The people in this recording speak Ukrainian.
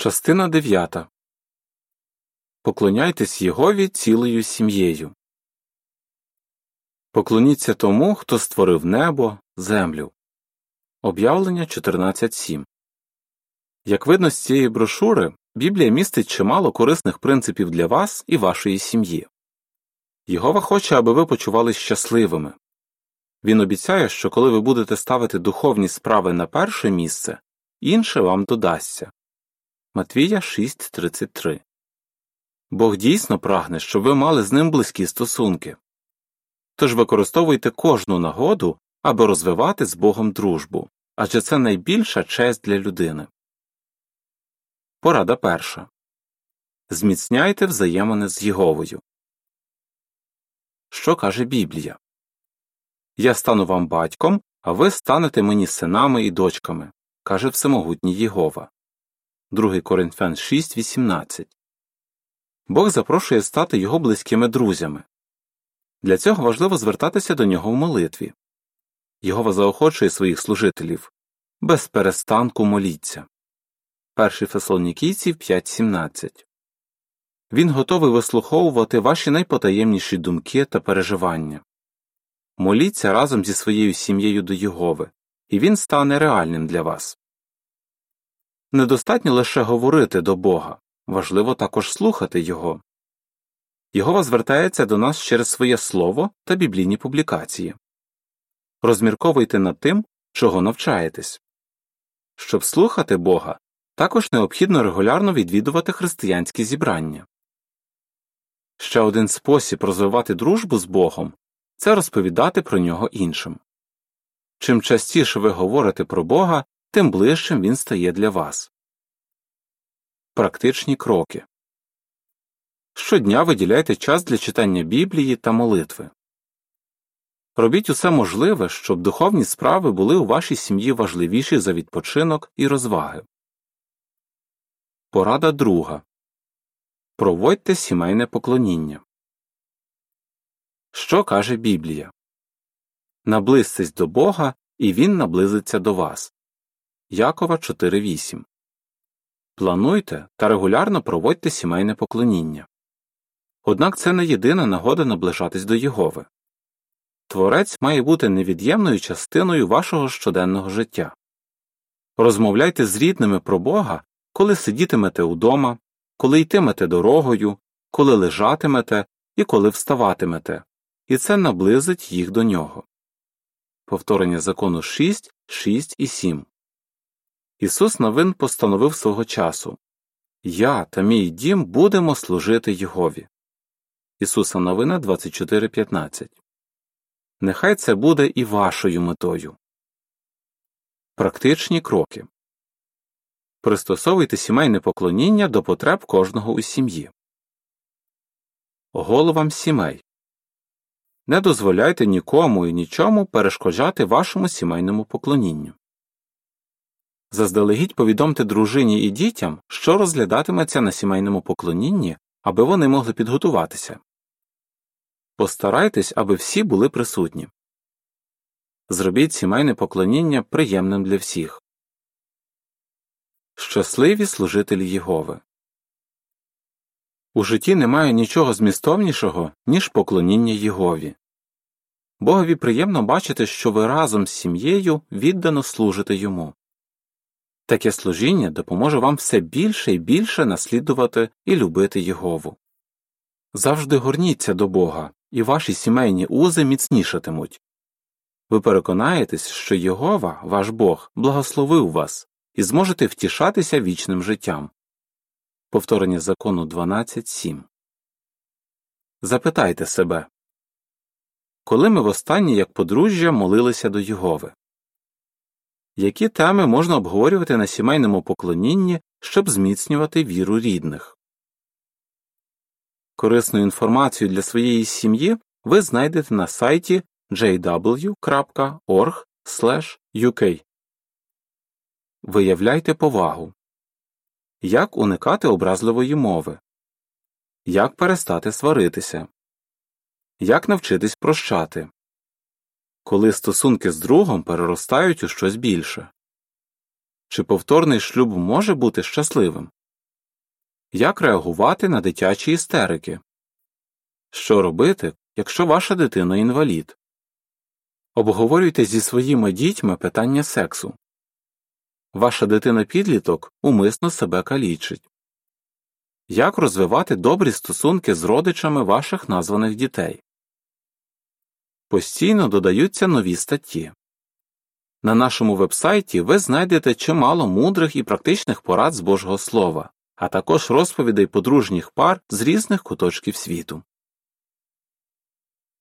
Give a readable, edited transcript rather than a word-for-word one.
Частина 9. Поклоняйтесь Єгові цілою сім'єю. Поклоніться тому, хто створив небо, землю. Об'явлення 14.7. Як видно з цієї брошури, Біблія містить чимало корисних принципів для вас і вашої сім'ї. Єгова хоче, аби ви почувались щасливими. Він обіцяє, що коли ви будете ставити духовні справи на перше місце, інше вам додасться. Матвія 6.33. Бог дійсно прагне, щоб ви мали з ним близькі стосунки. Тож використовуйте кожну нагоду, аби розвивати з Богом дружбу, адже це найбільша честь для людини. Порада перша. Зміцняйте взаємини з Єговою. Що каже Біблія? «Я стану вам батьком, а ви станете мені синами і дочками», каже Всемогутній Єгова. 2 Коринфян 6.18. Бог запрошує стати його близькими друзями. Для цього важливо звертатися до нього в молитві. Єгова заохочує своїх служителів: без перестанку моліться. 1 Фессалонікійців 5.17. Він готовий вислуховувати ваші найпотаємніші думки та переживання. Моліться разом зі своєю сім'єю до Єгови, і він стане реальним для вас. Недостатньо лише говорити до Бога, важливо також слухати Його. Єгова звертається до нас через своє слово та біблійні публікації. Розмірковуйте над тим, чого навчаєтесь. Щоб слухати Бога, також необхідно регулярно відвідувати християнські зібрання. Ще один спосіб розвивати дружбу з Богом – це розповідати про нього іншим. Чим частіше ви говорите про Бога, тим ближчим він стає для вас. Практичні кроки. Щодня виділяйте час для читання Біблії та молитви. Робіть усе можливе, щоб духовні справи були у вашій сім'ї важливіші за відпочинок і розваги. Порада друга. Проводьте сімейне поклоніння. Що каже Біблія? Наблизьтесь до Бога, і Він наблизиться до вас. Якова 4.8. Плануйте та регулярно проводьте сімейне поклоніння. Однак це не єдина нагода наближатись до Єгови. Творець має бути невід'ємною частиною вашого щоденного життя. Розмовляйте з рідними про Бога, коли сидітимете удома, коли йтимете дорогою, коли лежатимете і коли вставатимете, і це наблизить їх до Нього. Повторення закону 6, 6 і 7. Ісус Навин постановив свого часу: «Я та мій дім будемо служити Єгові». Ісуса Навина 24.15. Нехай це буде і вашою метою. Практичні кроки. Пристосовуйте сімейне поклоніння до потреб кожного у сім'ї. Головам сімей. Не дозволяйте нікому і нічому перешкоджати вашому сімейному поклонінню. Заздалегідь повідомте дружині і дітям, що розглядатиметься на сімейному поклонінні, аби вони могли підготуватися. Постарайтесь, аби всі були присутні. Зробіть сімейне поклоніння приємним для всіх. Щасливі служителі Єгови. У житті немає нічого змістовнішого, ніж поклоніння Єгові. Богові приємно бачити, що ви разом з сім'єю віддано служите Йому. Таке служіння допоможе вам все більше і більше наслідувати і любити Єгову. Завжди горніться до Бога, і ваші сімейні узи міцнішатимуть. Ви переконаєтесь, що Єгова, ваш Бог, благословив вас, і зможете втішатися вічним життям. Повторення закону 12.7. Запитайте себе: коли ми востаннє як подружжя молилися до Єгови? Які теми можна обговорювати на сімейному поклонінні, щоб зміцнювати віру рідних? Корисну інформацію для своєї сім'ї ви знайдете на сайті jw.org/uk. Виявляйте повагу. Як уникати образливої мови? Як перестати сваритися? Як навчитись прощати? Коли стосунки з другом переростають у щось більше? Чи повторний шлюб може бути щасливим? Як реагувати на дитячі істерики? Що робити, якщо ваша дитина інвалід? Обговорюйте зі своїми дітьми питання сексу. Ваша дитина-підліток умисно себе калічить. Як розвивати добрі стосунки з родичами ваших названих дітей? Постійно додаються нові статті. На нашому вебсайті ви знайдете чимало мудрих і практичних порад з Божого Слова, а також розповідей подружніх пар з різних куточків світу.